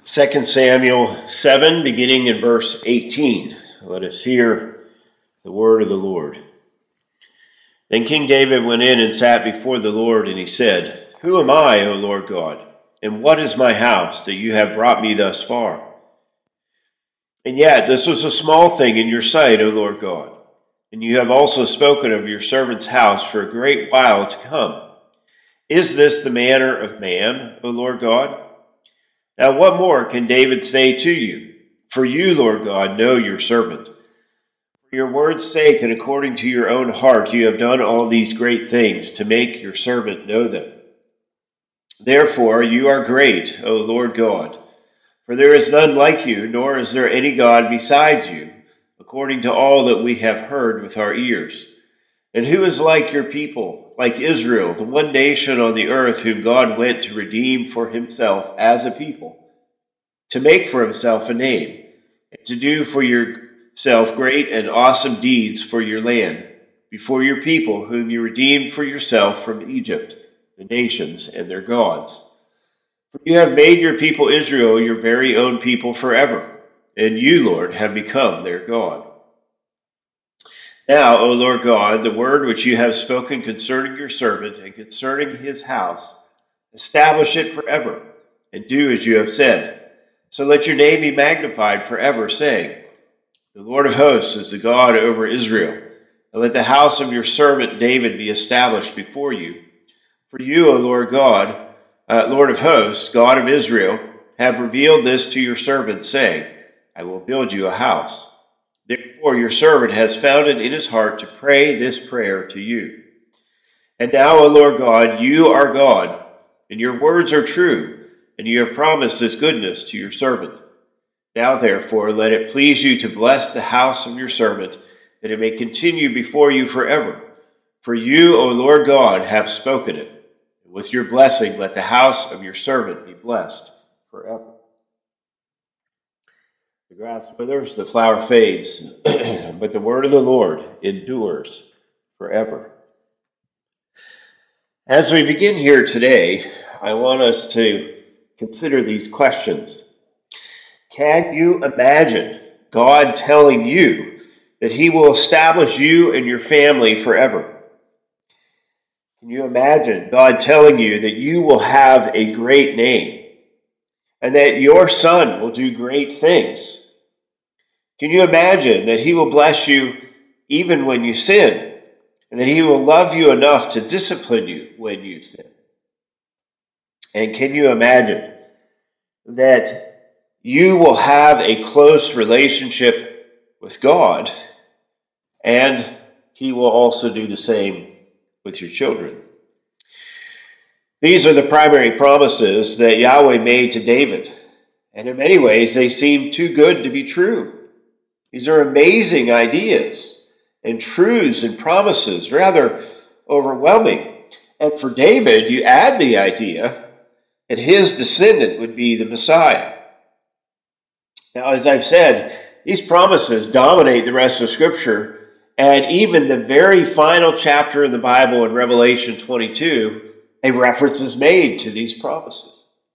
2 Samuel 7, beginning in verse 18. Let us hear the word of the Lord. Then King David went in and sat before the Lord, and he said, "Who am I, O Lord God, and what is my house that you have brought me thus far? And yet this was a small thing in your sight, O Lord God, and you have also spoken of your servant's house for a great while to come. Is this the manner of man, O Lord God? Now what more can David say to you? For you, Lord God, know your servant. For your word's sake and according to your own heart, you have done all these great things to make your servant know them. Therefore you are great, O Lord God, for there is none like you, nor is there any God besides you, according to all that we have heard with our ears. And who is like your people, like Israel, the one nation on the earth whom God went to redeem for himself as a people, to make for himself a name, and to do for yourself great and awesome deeds for your land, before your people whom you redeemed for yourself from Egypt, the nations and their gods? For you have made your people Israel your very own people forever, and you, Lord, have become their God. Now, O Lord God, the word which you have spoken concerning your servant and concerning his house, establish it forever, and do as you have said. So let your name be magnified forever, saying, the Lord of hosts is the God over Israel. And let the house of your servant David be established before you. For you, O Lord God, Lord of hosts, God of Israel, have revealed this to your servant, saying, I will build you a house. Therefore your servant has found it in his heart to pray this prayer to you. And now, O Lord God, you are God, and your words are true, and you have promised this goodness to your servant. Now, therefore, let it please you to bless the house of your servant, that it may continue before you forever. For you, O Lord God, have spoken it. And with your blessing, let the house of your servant be blessed forever." The grass withers, the flower fades, but the word of the Lord endures forever. As we begin here today, I want us to consider these questions. Can you imagine God telling you that he will establish you and your family forever? Can you imagine God telling you that you will have a great name and that your son will do great things? Can you imagine that he will bless you even when you sin, and that he will love you enough to discipline you when you sin? And can you imagine that you will have a close relationship with God, and he will also do the same with your children? These are the primary promises that Yahweh made to David, and in many ways they seem too good to be true. These are amazing ideas and truths and promises, rather overwhelming. And for David, you add the idea that his descendant would be the Messiah. Now, as I've said, these promises dominate the rest of Scripture, and even the very final chapter of the Bible in Revelation 22, a reference is made to these promises.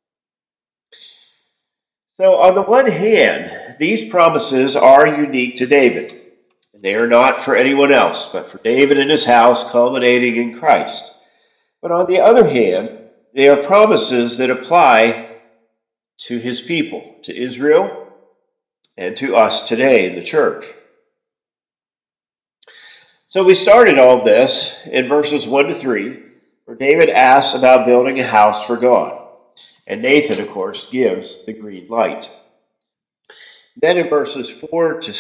So, on the one hand, these promises are unique to David. They are not for anyone else, but for David and his house, culminating in Christ. But on the other hand, they are promises that apply to his people, to Israel, and to us today in the church. So we started all of this in verses 1 to 3, where David asks about building a house for God. And Nathan, of course, gives the green light. Then in verses 4 to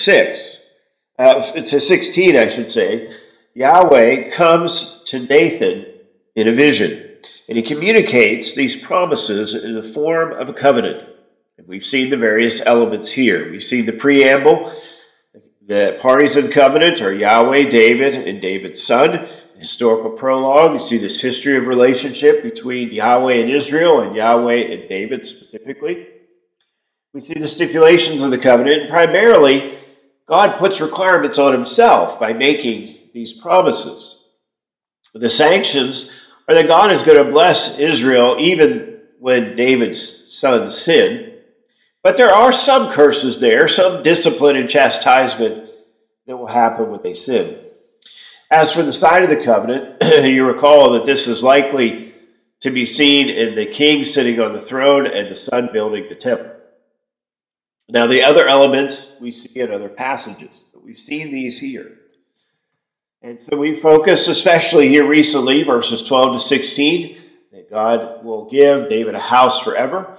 16, I should say, Yahweh comes to Nathan in a vision, and he communicates these promises in the form of a covenant. And we've seen the various elements here. We've seen the preamble. The parties of the covenant are Yahweh, David, and David's son. The historical prologue, you see this history of relationship between Yahweh and Israel, and Yahweh and David specifically. We see the stipulations of the covenant, and primarily, God puts requirements on himself by making these promises. The sanctions are that God is going to bless Israel even when David's sons sin. But there are some curses there, some discipline and chastisement that will happen when they sin. As for the sign of the covenant, you recall that this is likely to be seen in the king sitting on the throne and the son building the temple. Now, the other elements we see in other passages, but we've seen these here. And so we focus especially here recently, verses 12 to 16, that God will give David a house forever.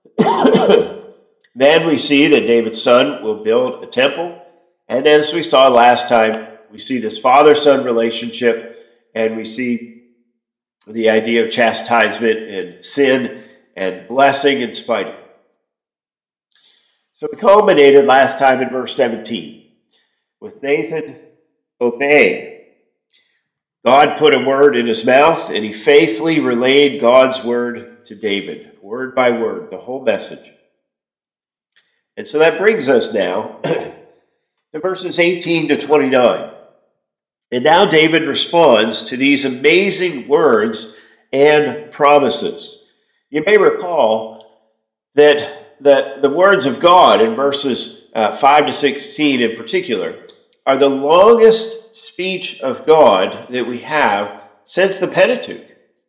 Then we see that David's son will build a temple. And as we saw last time, we see this father-son relationship, and we see the idea of chastisement and sin and blessing and spiting. So we culminated last time in verse 17 with Nathan obeying. God put a word in his mouth, and he faithfully relayed God's word to David, word by word, the whole message. And so that brings us now to verses 18 to 29. And now David responds to these amazing words and promises. You may recall that the words of God in verses 5 to 16 in particular are the longest speech of God that we have since the Pentateuch.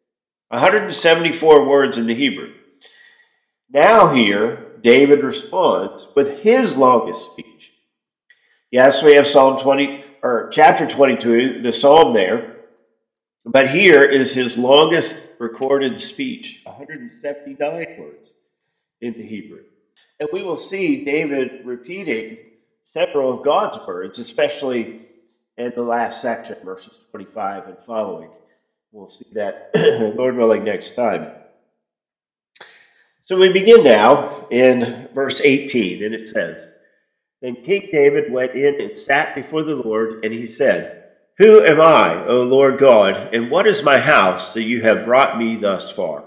174 words in the Hebrew. Now here, David responds with his longest speech. Yes, we have Psalm 20 or chapter 22, the psalm there, but here is his longest recorded speech, 179 words in the Hebrew. And we will see David repeating several of God's words, especially in the last section, verses 25 and following. We'll see that, Lord willing, next time. So we begin now in verse 18, and it says, Then King David went in and sat before the Lord, and he said, Who am I, O Lord God, and what is my house that you have brought me thus far?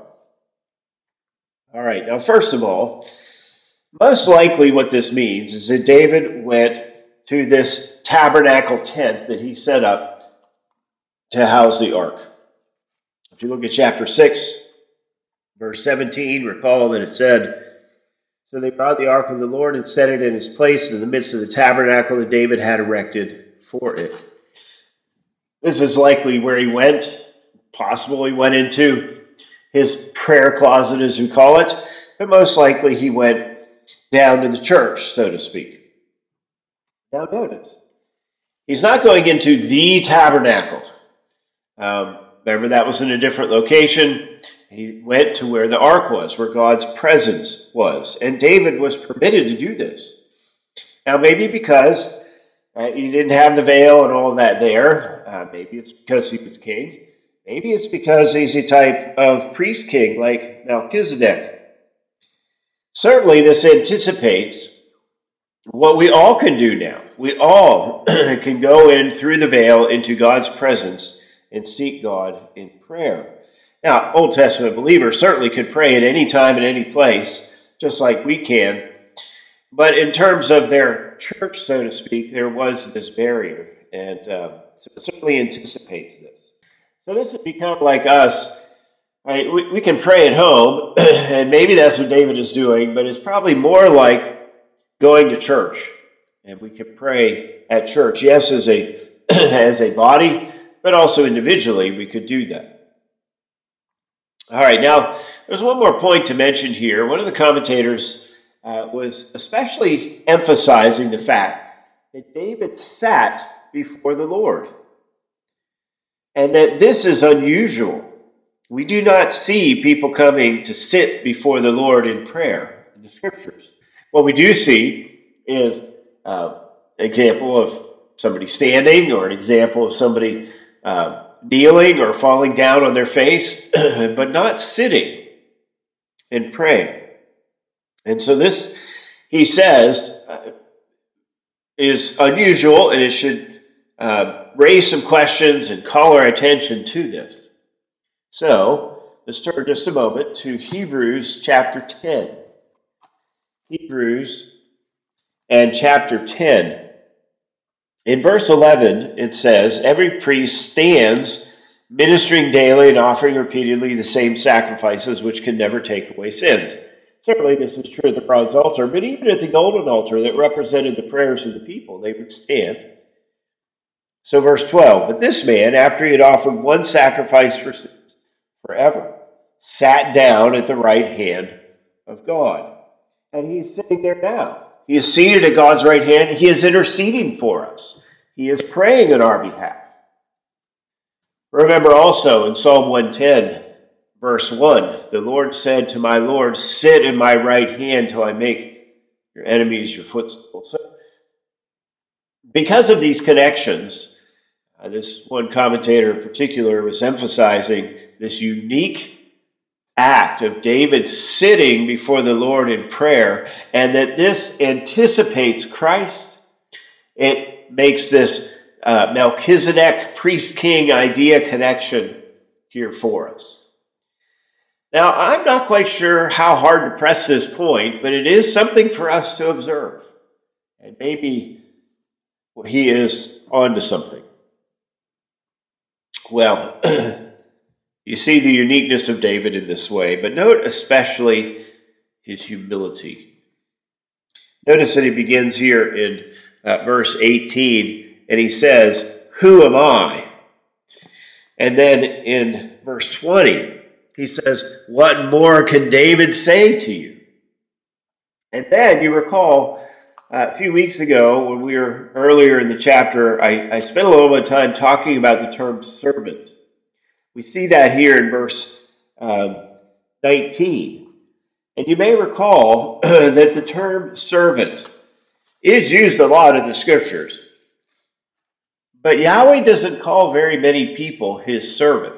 All right, now first of all, most likely what this means is that David went to this tabernacle tent that he set up to house the ark. If you look at chapter 6, verse 17, recall that it said, So they brought the ark of the Lord and set it in its place in the midst of the tabernacle that David had erected for it. This is likely where he went. Possible he went into his prayer closet, as we call it, but most likely he went down to the church, so to speak. Now notice, he's not going into the tabernacle. Remember, that was in a different location. He went to where the ark was, where God's presence was. And David was permitted to do this. Now, maybe because he didn't have the veil and all of that there. Maybe it's because he was king. Maybe it's because he's a type of priest king like Melchizedek. Certainly, this anticipates what we all can do now. We all can go in through the veil into God's presence and seek God in prayer. Now, Old Testament believers certainly could pray at any time and any place, just like we can. But in terms of their church, so to speak, there was this barrier. And so it certainly anticipates this. So this would be kind of like us. Right? We can pray at home, and maybe that's what David is doing, but it's probably more like going to church. And we can pray at church. Yes, as a body, but also individually, we could do that. All right, now, there's one more point to mention here. One of the commentators was especially emphasizing the fact that David sat before the Lord, and that this is unusual. We do not see people coming to sit before the Lord in prayer in the Scriptures. What we do see is an example of somebody standing, or an example of somebody kneeling or falling down on their face, but not sitting and praying. And so this, he says, is unusual, and it should raise some questions and call our attention to this. So, let's turn just a moment to Hebrews chapter 10. Hebrews and chapter 10. In verse 11, it says, Every priest stands ministering daily and offering repeatedly the same sacrifices which can never take away sins. Certainly this is true at the bronze altar, but even at the golden altar that represented the prayers of the people, they would stand. So verse 12, but this man, after he had offered one sacrifice for sins forever, sat down at the right hand of God. And he's sitting there now. He is seated at God's right hand. He is interceding for us. He is praying on our behalf. Remember also in Psalm 110, verse 1, the Lord said to my Lord, sit in my right hand till I make your enemies your footstool. So because of these connections, this one commentator in particular was emphasizing this unique act of David sitting before the Lord in prayer, and that this anticipates Christ. It makes this Melchizedek priest-king idea connection here for us. Now, I'm not quite sure how hard to press this point, but it is something for us to observe. And maybe he is onto something. Well, you see the uniqueness of David in this way, but note especially his humility. Notice that he begins here in verse 18, and he says, who am I? And then in verse 20, he says, what more can David say to you? And then you recall a few weeks ago when we were earlier in the chapter, I spent a little bit of time talking about the term servant. We see that here in verse 19. And you may recall that the term servant is used a lot in the scriptures. But Yahweh doesn't call very many people his servant.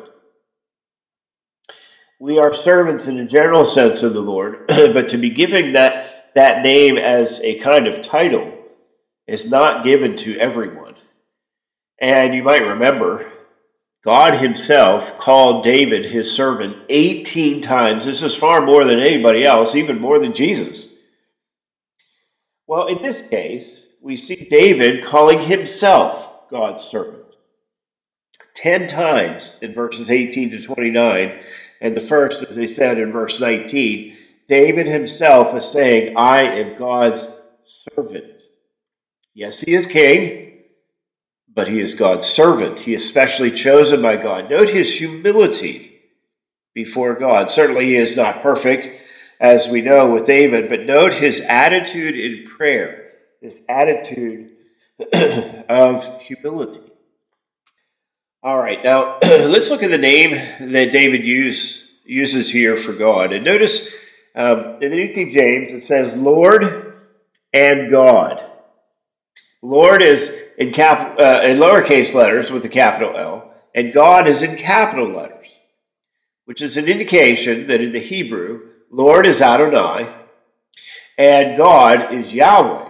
We are servants in a general sense of the Lord, but to be given that name as a kind of title is not given to everyone. And you might remember, God himself called David his servant 18 times. This is far more than anybody else, even more than Jesus. Well, in this case, we see David calling himself God's servant 10 times in verses 18 to 29. And the first, as I said, in verse 19, David himself is saying, I am God's servant. Yes, he is king, but he is God's servant. He is specially chosen by God. Note his humility before God. Certainly he is not perfect, as we know with David, but note his attitude in prayer, this attitude of humility. All right, now let's look at the name that David uses here for God. And notice in the New King James it says Lord and God. Lord is in lowercase letters with a capital L, and God is in capital letters, which is an indication that in the Hebrew, Lord is Adonai, and God is Yahweh.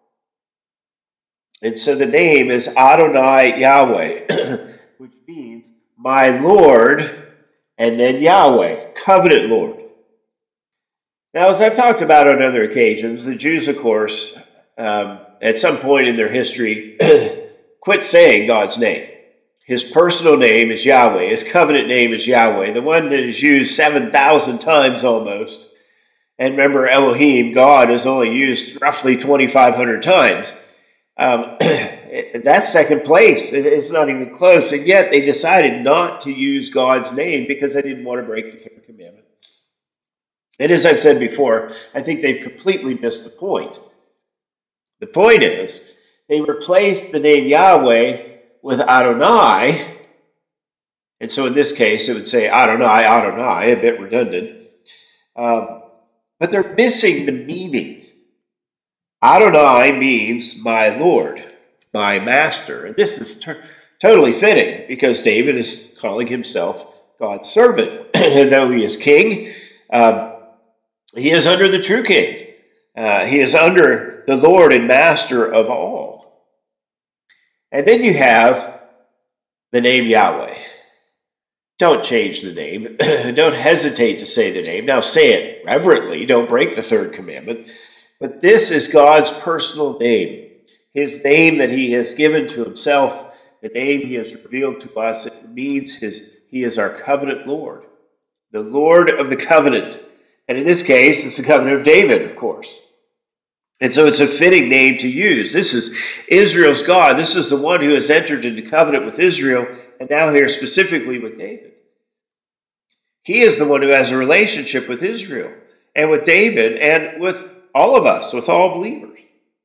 And so the name is Adonai Yahweh, which means my Lord, and then Yahweh, covenant Lord. Now, as I've talked about on other occasions, the Jews, of course, at some point in their history, quit saying God's name. His personal name is Yahweh. His covenant name is Yahweh, the one that is used 7,000 times almost. And remember, Elohim, God, is only used roughly 2,500 times. That's second place. It's not even close. And yet they decided not to use God's name because they didn't want to break the third commandment. And as I've said before, I think they've completely missed the point. The point is, they replaced the name Yahweh with Adonai. And so in this case, it would say Adonai, Adonai, a bit redundant. But they're missing the meaning. Adonai means my Lord, my master. And this is totally fitting because David is calling himself God's servant. Though he is king, he is under the true king. He is under the Lord and master of all. And then you have the name Yahweh. Don't change the name. Don't hesitate to say the name. Now say it reverently. Don't break the third commandment. But this is God's personal name. His name that he has given to himself, the name he has revealed to us. It means he is our covenant Lord. The Lord of the covenant. And in this case, it's the covenant of David, of course. And so it's a fitting name to use. This is Israel's God. This is the one who has entered into covenant with Israel, and now here specifically with David. He is the one who has a relationship with Israel and with David and with all of us, with all believers.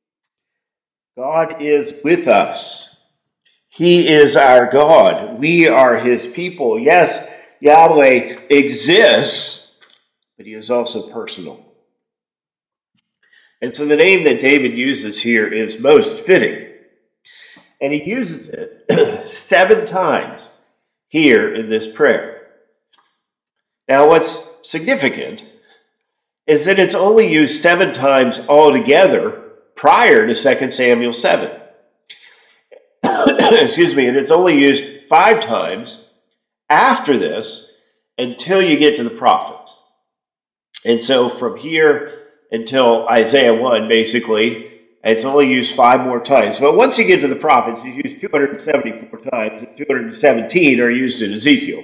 God is with us. He is our God. We are his people. Yes, Yahweh exists, but he is also personal. And so the name that David uses here is most fitting. And he uses it 7 times here in this prayer. Now, what's significant is that it's only used 7 times altogether prior to 2 Samuel 7. Excuse me, and it's only used 5 times after this until you get to the prophets. And so from here until Isaiah 1, basically, it's only used 5 more times. But once you get to the prophets, it's used 274 times, and 217 are used in Ezekiel.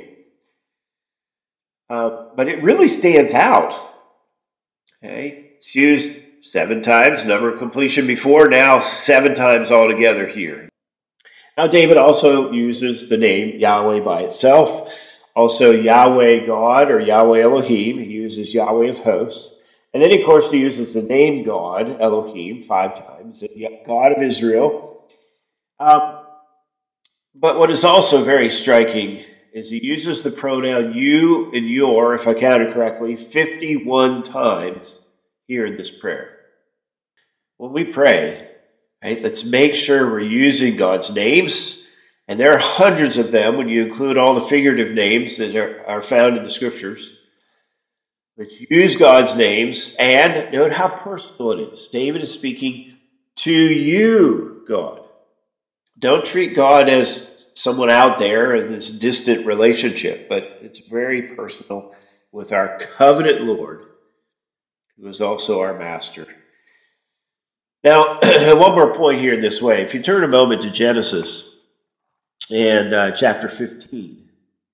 But it really stands out. Okay, it's used 7 times, number of completion before, now 7 times altogether here. Now David also uses the name Yahweh by itself, also Yahweh God or Yahweh Elohim. He uses Yahweh of hosts. And then, of course, he uses the name God, Elohim, 5 times, God of Israel. But what is also very striking is he uses the pronoun you and your, if I counted correctly, 51 times here in this prayer. When we pray, right, let's make sure we're using God's names, and there are hundreds of them when you include all the figurative names that are found in the scriptures. Let's use God's names, and note how personal it is. David is speaking to you, God. Don't treat God as someone out there in this distant relationship, but it's very personal with our covenant Lord, who is also our master. Now, one more point here in this way. If you turn a moment to Genesis and chapter 15.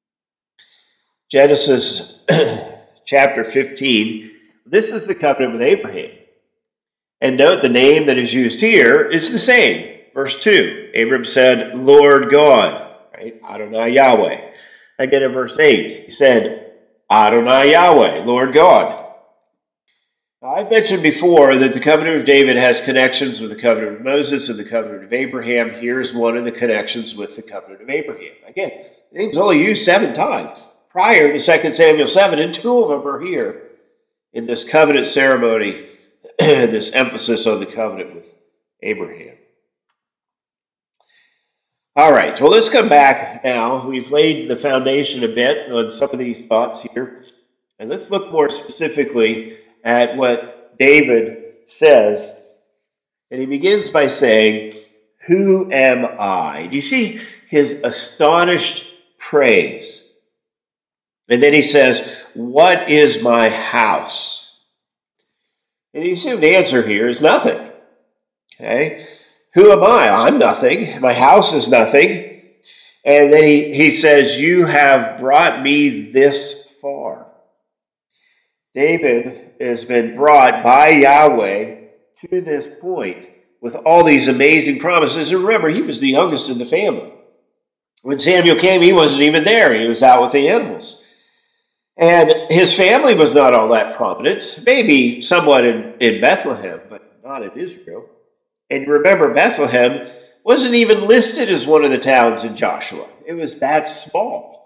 Genesis chapter 15, this is the covenant with Abraham. And note the name that is used here is the same. Verse 2, Abram said, Lord God, right? Adonai Yahweh. Again in verse 8, he said, Adonai Yahweh, Lord God. Now, I've mentioned before that the covenant of David has connections with the covenant of Moses and the covenant of Abraham. Here's one of the connections with the covenant of Abraham. Again, the name's only used 7 times prior to 2 Samuel 7, and 2 of them are here in this covenant ceremony, this emphasis on the covenant with Abraham. All right, well, let's come back now. We've laid the foundation a bit on some of these thoughts here, and let's look more specifically at what David says. And he begins by saying, Who am I? Do you see his astonished praise? And then he says, What is my house? And the assumed answer here is nothing. Okay? Who am I? I'm nothing. My house is nothing. And then he says, You have brought me this far. David has been brought by Yahweh to this point with all these amazing promises. And remember, he was the youngest in the family. When Samuel came, he wasn't even there. He was out with the animals. And his family was not all that prominent, maybe somewhat in Bethlehem, but not in Israel. And remember, Bethlehem wasn't even listed as one of the towns in Joshua. It was that small.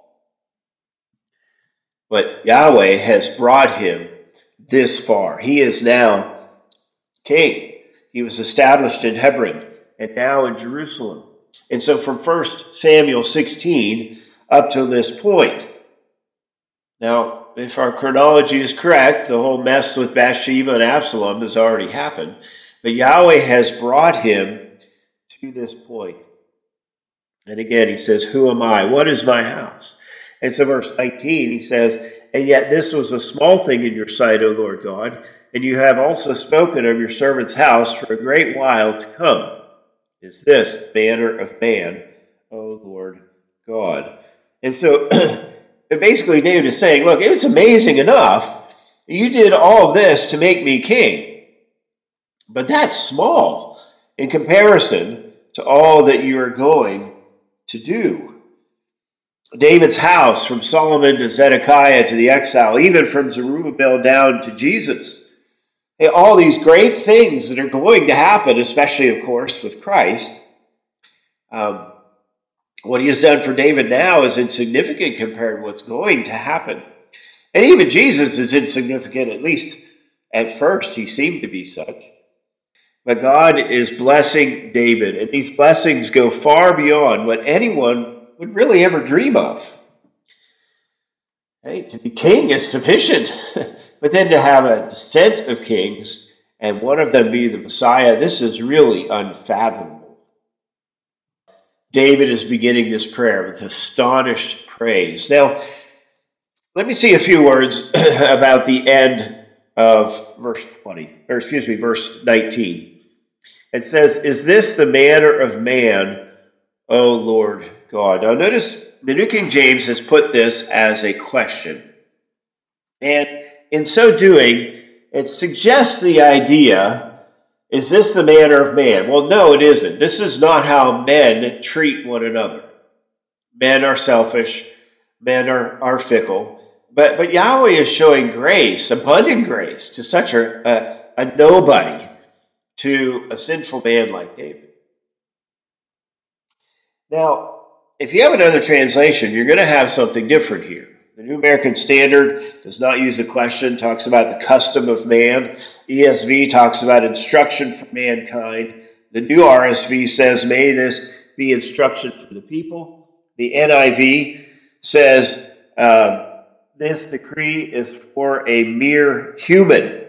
But Yahweh has brought him this far. He is now king. He was established in Hebron and now in Jerusalem. And so from 1 Samuel 16 up to this point. Now, if our chronology is correct, the whole mess with Bathsheba and Absalom has already happened. But Yahweh has brought him to this point. And again, he says, Who am I? What is my house? And so verse 19, he says, And yet this was a small thing in your sight, O Lord God, and you have also spoken of your servant's house for a great while to come. Is this manner of man, O Lord God? And so basically David is saying, look, it was amazing enough You did all this to make me king, but that's small in comparison to all that you are going to do. David's house, from Solomon to Zedekiah to the exile, even from Zerubbabel down to Jesus. All these great things that are going to happen, especially, of course, with Christ. What he has done for David now is insignificant compared to what's going to happen. And even Jesus is insignificant, at least at first he seemed to be such. But God is blessing David, and these blessings go far beyond what anyone would really ever dream of. Hey, to be king is sufficient, but then to have a descent of kings and one of them be the Messiah, this is really unfathomable. David is beginning this prayer with astonished praise. Now, let me see a few words about the end of verse 19. It says, "Is this the manner of man, O Lord God?" Now notice the New King James has put this as a question. And in so doing, it suggests the idea, is this the manner of man? Well, no, it isn't. This is not how men treat one another. Men are selfish. Men are fickle. But Yahweh is showing grace, abundant grace, to such a nobody, to a sinful man like David. Now, if you have another translation, you're going to have something different here. The New American Standard does not use a question, talks about the custom of man. ESV talks about instruction for mankind. The New RSV says, may this be instruction for the people. The NIV says, this decree is for a mere human.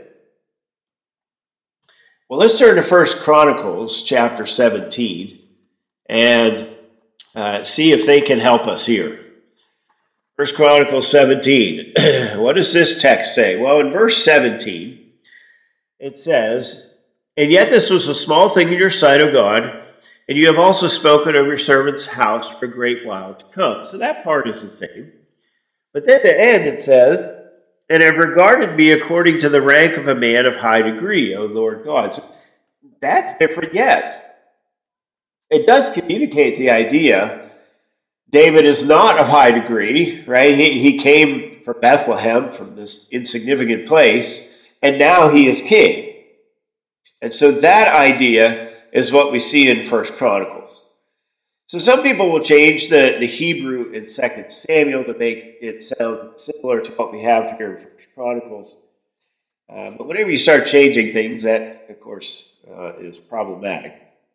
Well, let's turn to 1 Chronicles chapter 17 and see if they can help us here. 1 Chronicles 17. What does this text say? Well, in verse 17, it says, "And yet this was a small thing in your sight, O God, and you have also spoken of your servant's house for a great while to come." So that part is the same. But then the end it says, "And have regarded me according to the rank of a man of high degree, O Lord God." So that's different yet. It does communicate the idea David is not of high degree, right? He came from Bethlehem, from this insignificant place, and now he is king. And so that idea is what we see in 1 Chronicles. So some people will change the Hebrew in 2 Samuel to make it sound similar to what we have here in 1 Chronicles. But whenever you start changing things, that, of course, is problematic.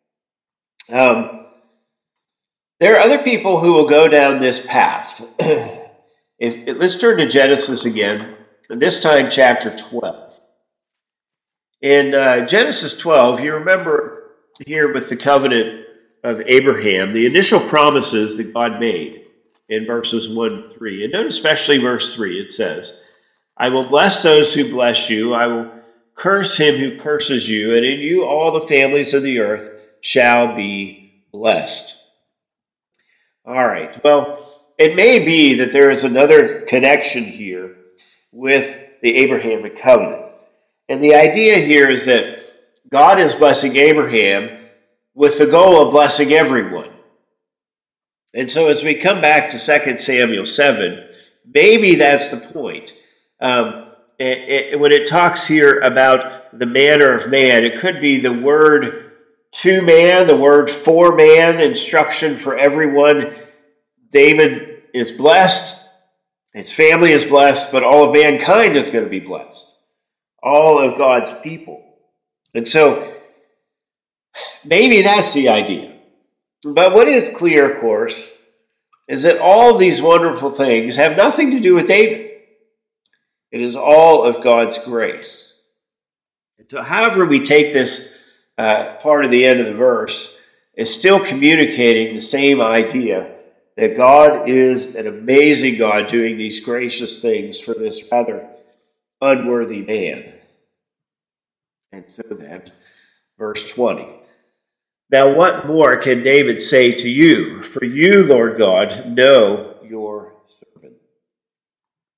There are other people who will go down this path. Let's turn to Genesis again, and this time chapter 12. In Genesis 12, you remember here with the covenant of Abraham, the initial promises that God made in verses 1 to 3. And note especially verse 3, it says, "I will bless those who bless you, I will curse him who curses you, and in you all the families of the earth shall be blessed." All right. Well, it may be that there is another connection here with the Abrahamic covenant. And the idea here is that God is blessing Abraham with the goal of blessing everyone. And so as we come back to 2 Samuel 7, maybe that's the point. When it talks here about the manner of man, it could be the word to man, the word for man, instruction for everyone. David is blessed, his family is blessed, but all of mankind is going to be blessed. All of God's people. And so, maybe that's the idea. But what is clear, of course, is that all these wonderful things have nothing to do with David. It is all of God's grace. And so however we take this part of the end of the verse, is still communicating the same idea that God is an amazing God doing these gracious things for this rather unworthy man. And so then, verse 20. "Now what more can David say to you? For you, Lord God, know your servant."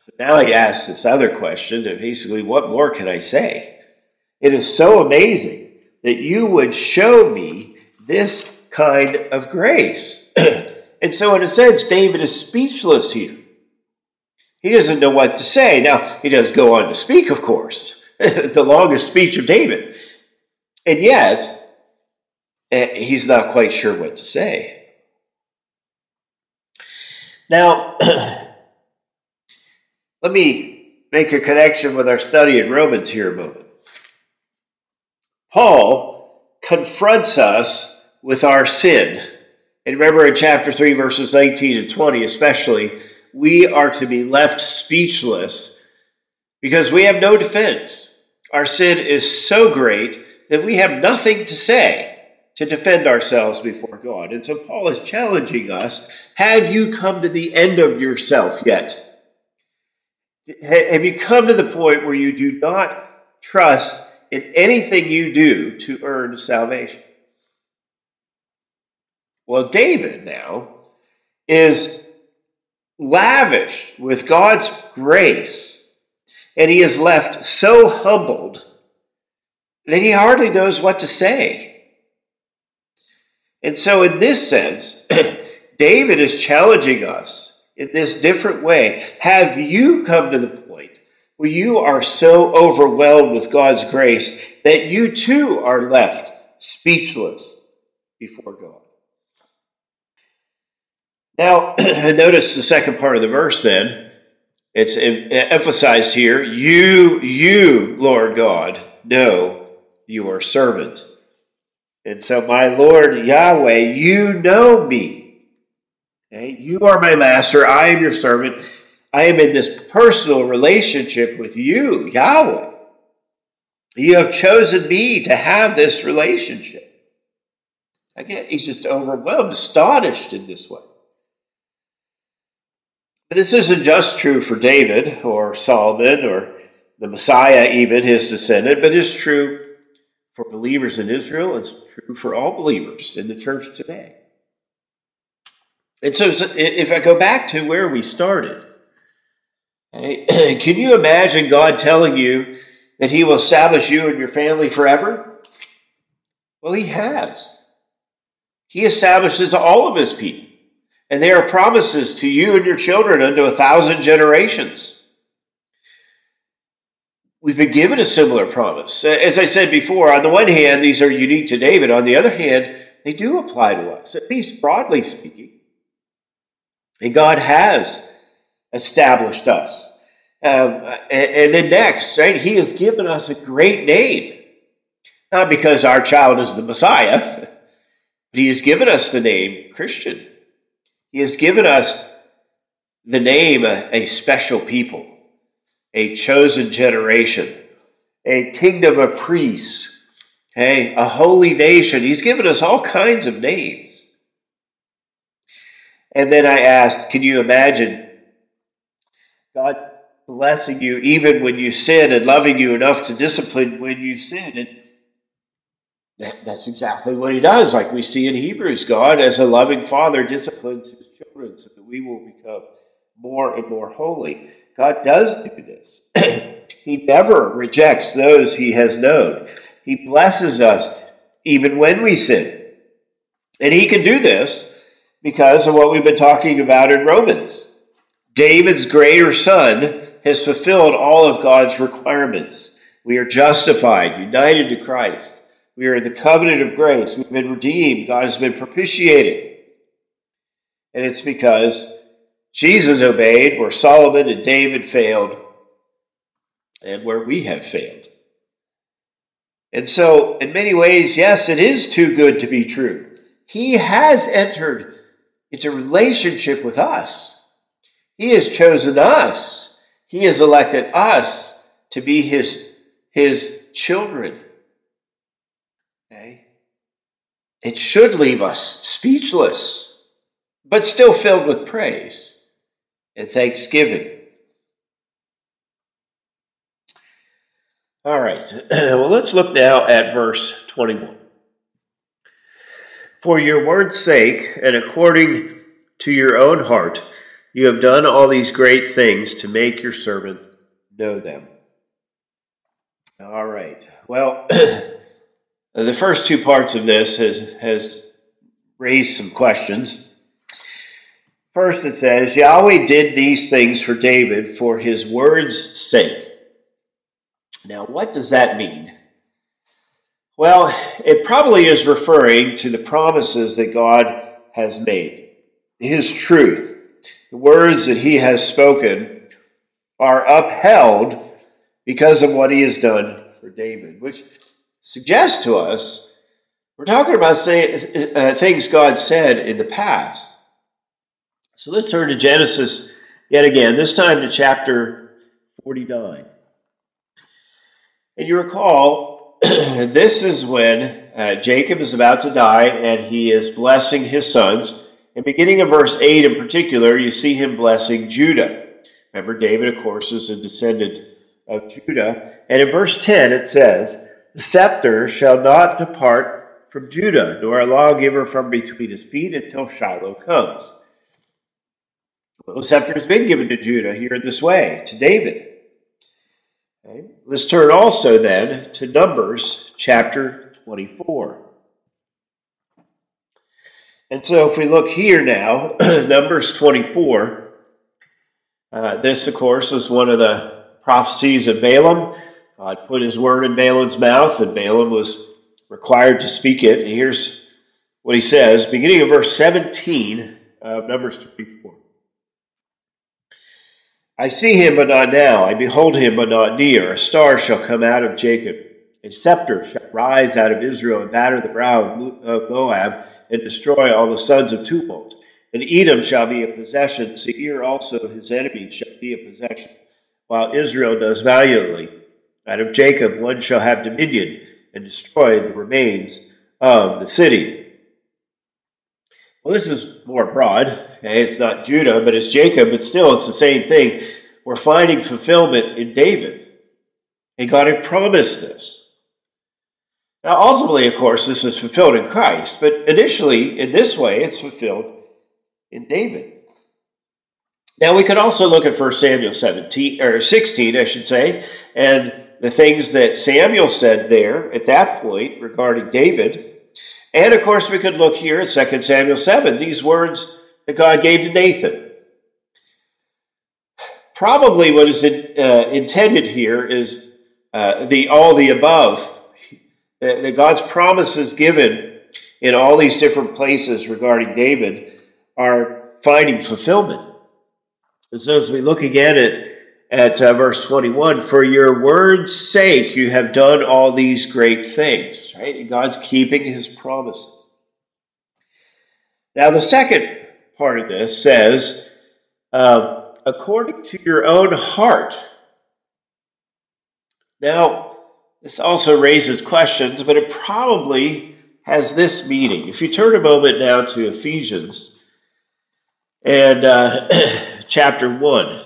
Now he asks this other question, and basically, what more can I say? It is so amazing that you would show me this kind of grace. And so, in a sense, David is speechless here. He doesn't know what to say. Now, he does go on to speak, of course, the longest speech of David. And yet, he's not quite sure what to say. Now, let me make a connection with our study in Romans here a moment. Paul confronts us with our sin. And remember in chapter 3, verses 19 and 20 especially, we are to be left speechless because we have no defense. Our sin is so great that we have nothing to say to defend ourselves before God. And so Paul is challenging us, have you come to the end of yourself yet? Have you come to the point where you do not trust in anything you do to earn salvation? Well, David now is lavished with God's grace, and he is left so humbled that he hardly knows what to say. And so in this sense, David is challenging us in this different way. Have you come to the point where you are so overwhelmed with God's grace that you too are left speechless before God? Now, notice the second part of the verse then. It's emphasized here. You, Lord God, know your servant. And so, my Lord Yahweh, you know me. Okay? You are my master. I am your servant. I am in this personal relationship with you, Yahweh. You have chosen me to have this relationship. Again, he's just overwhelmed, astonished in this way. This isn't just true for David or Solomon or the Messiah, even his descendant, but it's true for believers in Israel. It's true for all believers in the church today. And so if I go back to where we started, okay, can you imagine God telling you that he will establish you and your family forever? Well, he has. He establishes all of his people. And there are promises to you and your children unto 1,000 generations. We've been given a similar promise. As I said before, on the one hand, these are unique to David. On the other hand, they do apply to us, at least broadly speaking. And God has established us. And then next, right, he has given us a great name. Not because our child is the Messiah, but he has given us the name Christian. He has given us the name a special people, a chosen generation, a kingdom of priests, a holy nation. He's given us all kinds of names. And then I asked, can you imagine God blessing you even when you sin and loving you enough to discipline when you sin? And that's exactly what he does. Like we see in Hebrews, God, as a loving father, disciplines his children so that we will become more and more holy. God does do this. He never rejects those he has known. He blesses us even when we sin. And he can do this because of what we've been talking about in Romans. David's greater son has fulfilled all of God's requirements. We are justified, united to Christ. We are in the covenant of grace. We've been redeemed. God has been propitiated. And it's because Jesus obeyed where Solomon and David failed and where we have failed. And so, in many ways, yes, it is too good to be true. He has entered into relationship with us. He has chosen us. He has elected us to be his children. Okay? It should leave us speechless, but still filled with praise and thanksgiving. All right, well, let's look now at verse 21. For your word's sake, and according to your own heart, You have done all these great things to make your servant know them. All right. Well, the first two parts of this has raised some questions. First, it says, Yahweh did these things for David for his word's sake. Now, what does that mean? Well, it probably is referring to the promises that God has made. His truth, the words that he has spoken, are upheld because of what he has done for David, which suggests to us we're talking about things God said in the past. So let's turn to Genesis yet again, this time to chapter 49. And you recall, this is when Jacob is about to die and he is blessing his sons. And beginning in verse 8 in particular, you see him blessing Judah. Remember, David, of course, is a descendant of Judah. And in verse 10 it says, The scepter shall not depart from Judah, nor a lawgiver from between his feet until Shiloh comes. Well, the scepter has been given to Judah here in this way, to David. Okay. Let's turn also then to Numbers chapter 24. And so if we look here now, Numbers 24, this of course is one of the prophecies of Balaam. God put his word in Balaam's mouth and Balaam was required to speak it. And here's what he says, beginning of verse 17 of Numbers 24. I see him, but not now. I behold him, but not near. A star shall come out of Jacob. A scepter shall rise out of Israel and batter the brow of Moab and destroy all the sons of tumult. And Edom shall be a possession. Seir also his enemy shall be a possession, while Israel does valiantly. Out of Jacob one shall have dominion and destroy the remains of the city. Well, this is more broad. Okay? It's not Judah, but it's Jacob, but still it's the same thing. We're finding fulfillment in David. And God had promised this. Now, ultimately, of course, this is fulfilled in Christ, but initially, in this way, it's fulfilled in David. Now, we could also look at 1 Samuel 16, I should say, and the things that Samuel said there at that point regarding David. And, of course, we could look here at 2 Samuel 7, these words that God gave to Nathan. Probably what is intended here is all the above. That God's promises given in all these different places regarding David are finding fulfillment. And so as we look again at verse 21, for your word's sake you have done all these great things. Right? And God's keeping his promises. Now the second part of this says, according to your own heart. Now, this also raises questions, but it probably has this meaning. If you turn a moment now to Ephesians and chapter 1.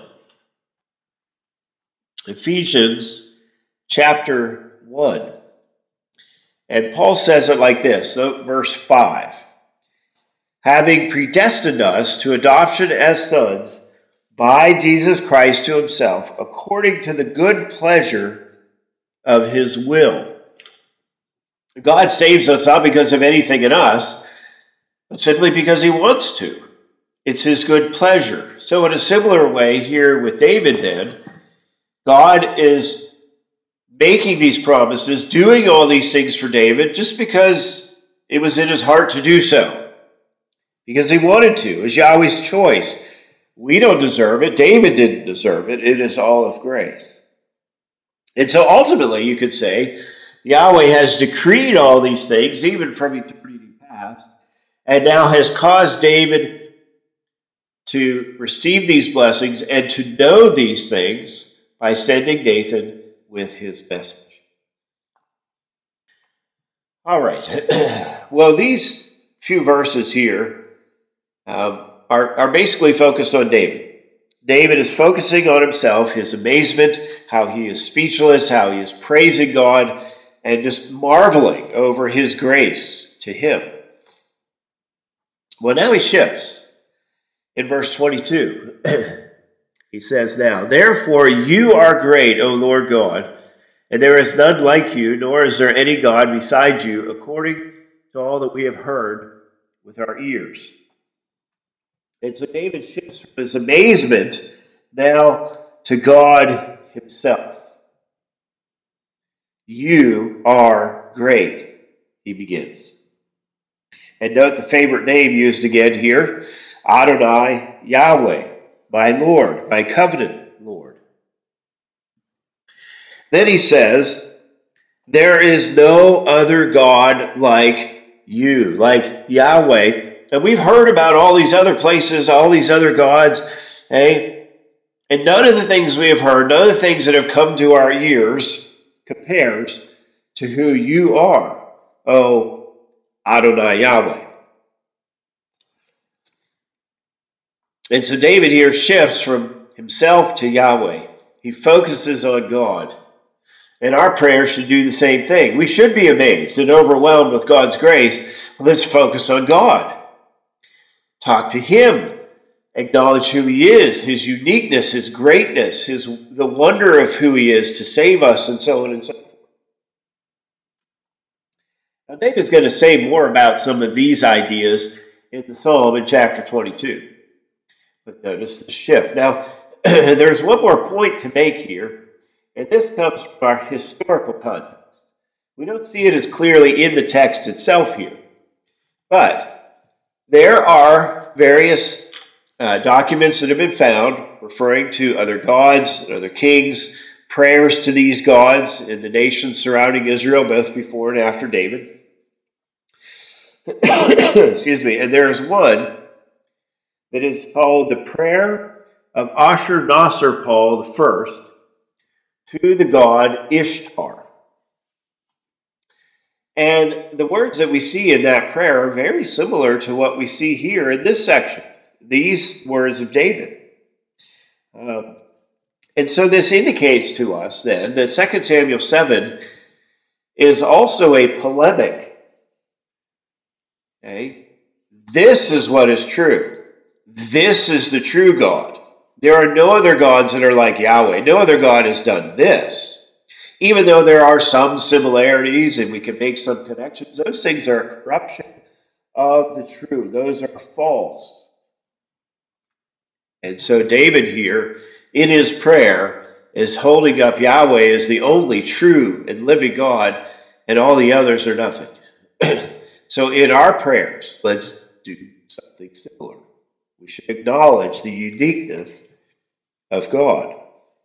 Ephesians chapter 1. And Paul says it like this, verse 5. Having predestined us to adoption as sons by Jesus Christ to himself, according to the good pleasure of his will. God saves us not because of anything in us, but simply because he wants to. It's his good pleasure. So in a similar way here with David then, God is making these promises, doing all these things for David just because it was in his heart to do so. Because he wanted to. It was Yahweh's choice. We don't deserve it. David didn't deserve it. It is all of grace. And so ultimately you could say, Yahweh has decreed all these things, even from eternity past, and now has caused David to receive these blessings and to know these things by sending Nathan with his message. All right. Well, these few verses here are basically focused on David. David is focusing on himself, his amazement, how he is speechless, how he is praising God, and just marveling over his grace to him. Well, now he shifts. In verse 22, he says, "Now, therefore you are great, O Lord God, and there is none like you, nor is there any God beside you, according to all that we have heard with our ears." And so David shifts from his amazement now to God himself. "You are great," he begins. And note the favorite name used again here, Adonai Yahweh, my Lord, my covenant Lord. Then he says, "There is no other God like you," like Yahweh. And we've heard about all these other places, all these other gods, eh? And none of the things we have heard, none of the things that have come to our ears compares to who you are, O Adonai Yahweh. And so David here shifts from himself to Yahweh. He focuses on God. And our prayers should do the same thing. We should be amazed and overwhelmed with God's grace. Let's focus on God. Talk to Him. Acknowledge who He is, His uniqueness, His greatness, the wonder of who He is to save us, and so on and so forth. Now, David's going to say more about some of these ideas in the Psalm in chapter 22. But notice the shift. Now, there's one more point to make here, and this comes from our historical context. We don't see it as clearly in the text itself here, but there are various documents that have been found referring to other gods and other kings, prayers to these gods in the nations surrounding Israel, both before and after David. Excuse me. And there's one that is called the prayer of Ashur-nasir-pal I to the god Ishtar. And the words that we see in that prayer are very similar to what we see here in this section, these words of David. And so this indicates to us then that 2 Samuel 7 is also a polemic. Okay? This is what is true. This is the true God. There are no other gods that are like Yahweh. No other God has done this. Even though there are some similarities and we can make some connections, those things are a corruption of the true. Those are false. And so David here, in his prayer, is holding up Yahweh as the only true and living God, and all the others are nothing. So in our prayers, let's do something similar. We should acknowledge the uniqueness of God.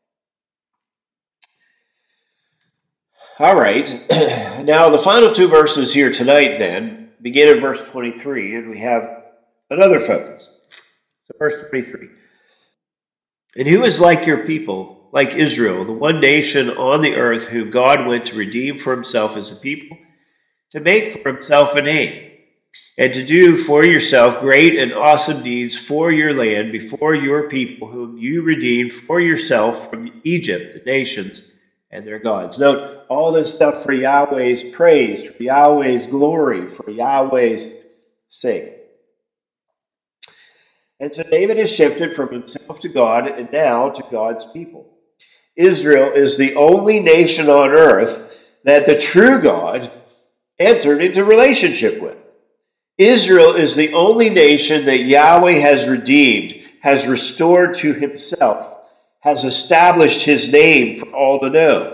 All right. Now the final two verses here tonight then begin in verse 23, and we have another focus. So verse 23. "And who is like your people, like Israel, the one nation on the earth whom God went to redeem for himself as a people, to make for himself a name, and to do for yourself great and awesome deeds for your land before your people whom you redeemed for yourself from Egypt, the nations and their gods." Note all this stuff for Yahweh's praise, for Yahweh's glory, for Yahweh's sake. And so David has shifted from himself to God and now to God's people. Israel is the only nation on earth that the true God entered into relationship with. Israel is the only nation that Yahweh has redeemed, has restored to himself, has established his name for all to know.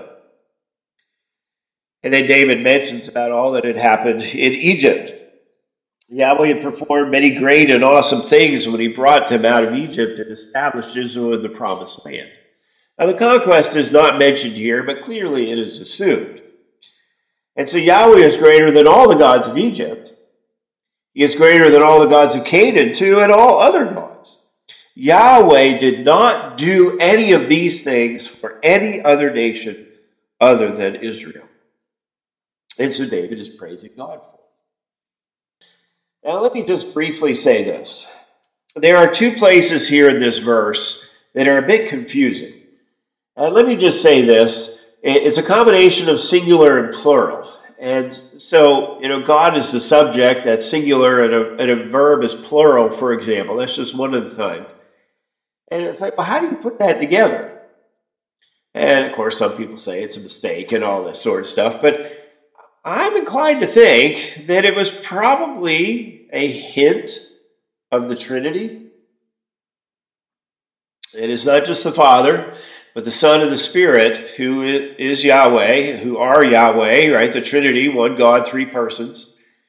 And then David mentions about all that had happened in Egypt. Yahweh had performed many great and awesome things when he brought them out of Egypt and established Israel in the promised land. Now, the conquest is not mentioned here, but clearly it is assumed. And so Yahweh is greater than all the gods of Egypt. He is greater than all the gods of Canaan, too, and all other gods. Yahweh did not do any of these things for any other nation other than Israel. And so David is praising God for it. Now, let me just briefly say this. There are two places here in this verse that are a bit confusing. Let me just say this. It's a combination of singular and plural. And so, God is the subject, that's singular, and a verb is plural, for example. That's just one of the times. And it's like, well, how do you put that together? And of course, some people say it's a mistake and all this sort of stuff. But I'm inclined to think that it was probably a hint of the Trinity. It is not just the Father, but the Son and the Spirit, who is Yahweh, who are Yahweh, right? The Trinity, one God, three persons.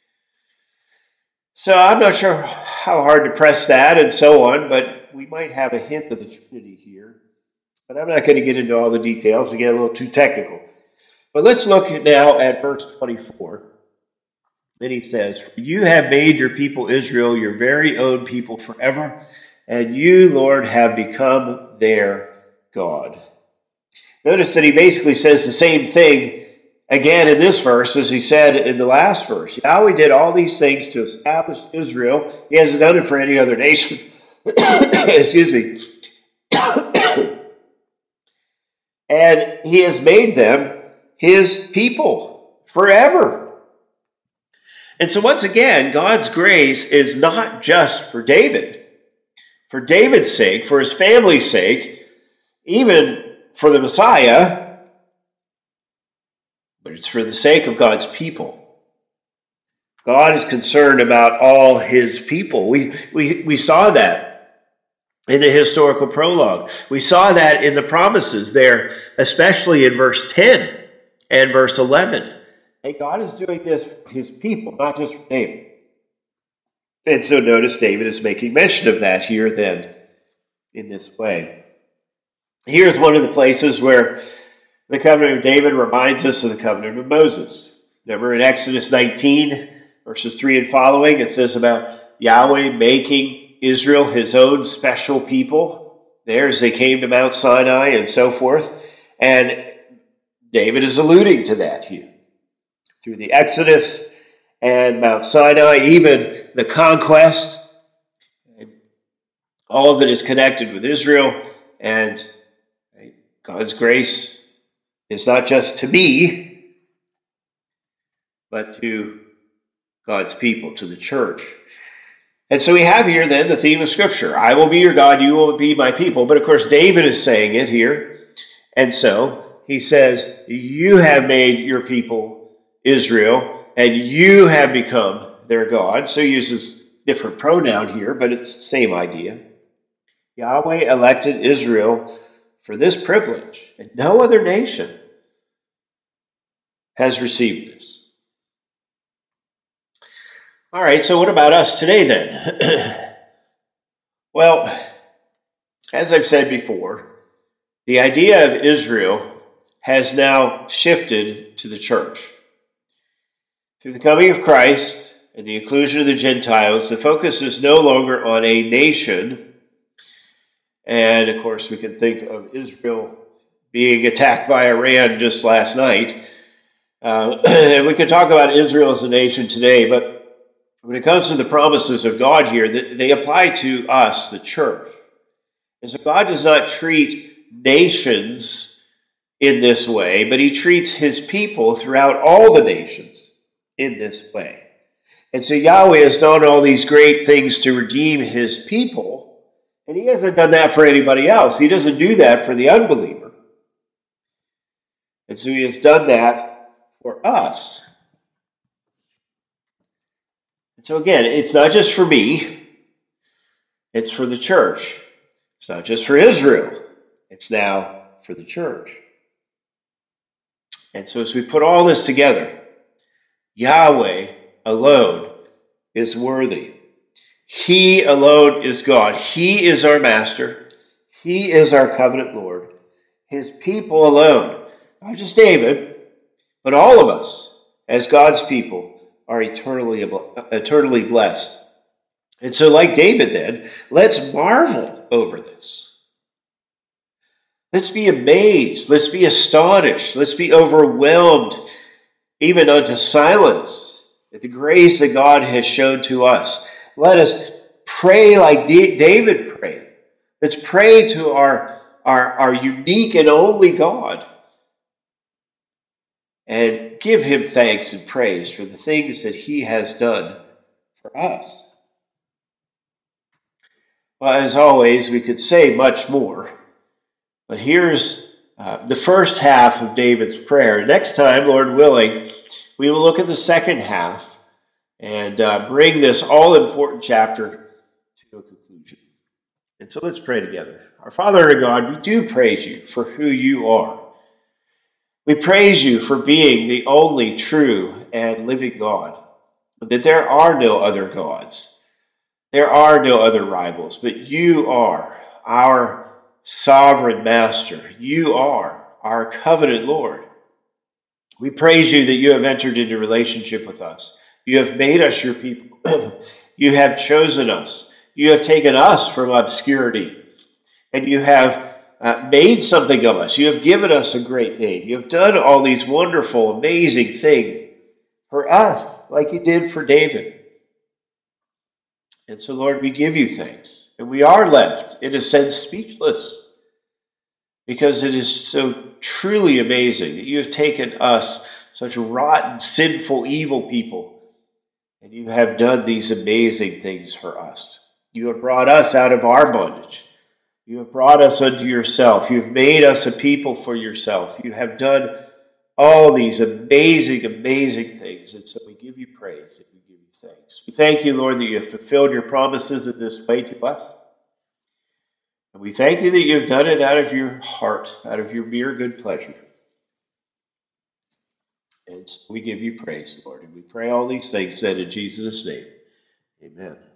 So I'm not sure how hard to press that and so on, but we might have a hint of the Trinity here. But I'm not going to get into all the details to get a little too technical. But let's look now at verse 24. Then he says, "For you have made your people Israel your very own people forever, and you, Lord, have become their God." Notice that he basically says the same thing again in this verse as he said in the last verse. Yahweh did all these things to establish Israel. He hasn't done it for any other nation. Excuse me. And he has made them his people forever. And so once again, God's grace is not just for David. For David's sake, for his family's sake, even for the Messiah, but it's for the sake of God's people. God is concerned about all his people. We saw that in the historical prologue. We saw that in the promises there, especially in verse 10 and verse 11. Hey, God is doing this for his people, not just for David. And so notice David is making mention of that here then in this way. Here's one of the places where the covenant of David reminds us of the covenant of Moses. Remember in Exodus 19, verses 3 and following, it says about Yahweh making Israel his own special people there as they came to Mount Sinai and so forth. And David is alluding to that here. Through the Exodus and Mount Sinai, even the conquest, all of it is connected with Israel, and God's grace is not just to me, but to God's people, to the church. And so we have here then the theme of Scripture. I will be your God, you will be my people. But of course, David is saying it here. And so he says, you have made your people Israel, and you have become their God. So he uses different pronoun here, but it's the same idea. Yahweh elected Israel for this privilege, and no other nation has received this. All right, so what about us today then? Well, as I've said before, the idea of Israel has now shifted to the church. Through the coming of Christ and the inclusion of the Gentiles, the focus is no longer on a nation. And of course, we can think of Israel being attacked by Iran just last night. And we could talk about Israel as a nation today, but when it comes to the promises of God here, they apply to us, the church. And so God does not treat nations in this way, but he treats his people throughout all the nations in this way. And so Yahweh has done all these great things to redeem his people, and he hasn't done that for anybody else. He doesn't do that for the unbeliever. And so he has done that for us. And so again, it's not just for me, it's for the church. It's not just for Israel, it's now for the church. And so as we put all this together, Yahweh alone is worthy. He alone is God. He is our master. He is our covenant Lord. His people alone, not just David, but all of us as God's people are eternally blessed. And so like David then, let's marvel over this. Let's be amazed. Let's be astonished. Let's be overwhelmed, even unto silence, at the grace that God has shown to us. Let us pray like David prayed. Let's pray to our unique and only God. and give him thanks and praise for the things that he has done for us. Well, as always, we could say much more, but here's the first half of David's prayer. Next time, Lord willing, we will look at the second half and bring this all-important chapter to a conclusion. And so let's pray together. Our Father and God, we do praise you for who you are. We praise you for being the only true and living God, that there are no other gods. There are no other rivals, but you are our sovereign master. You are our covenant Lord. We praise you that you have entered into relationship with us. You have made us your people. You have chosen us. You have taken us from obscurity, and you have made something of us. You have given us a great name. You have done all these wonderful, amazing things for us, like you did for David. And so, Lord, we give you thanks. And we are left, in a sense, speechless, because it is so truly amazing that you have taken us, such rotten, sinful, evil people, and you have done these amazing things for us. You have brought us out of our bondage. You have brought us unto yourself. You have made us a people for yourself. You have done all these amazing, amazing things. And so we give you praise and we give you thanks. We thank you, Lord, that you have fulfilled your promises in this way to us. And we thank you that you have done it out of your heart, out of your mere good pleasure. And so we give you praise, Lord. And we pray all these things then in Jesus' name. Amen.